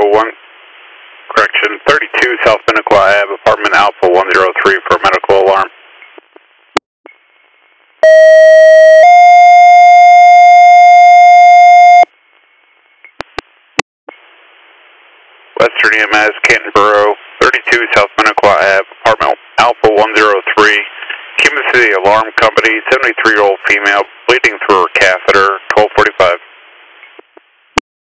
1, correction, 32 South Pinnacle Ave, apartment Alpha 103 for a medical alarm. Western EMS, Canton Borough, 32 South Pinnacle Ave, apartment Alpha 103. Cuba City Alarm Company, 73-year-old female, bleeding through her catheter, 1245.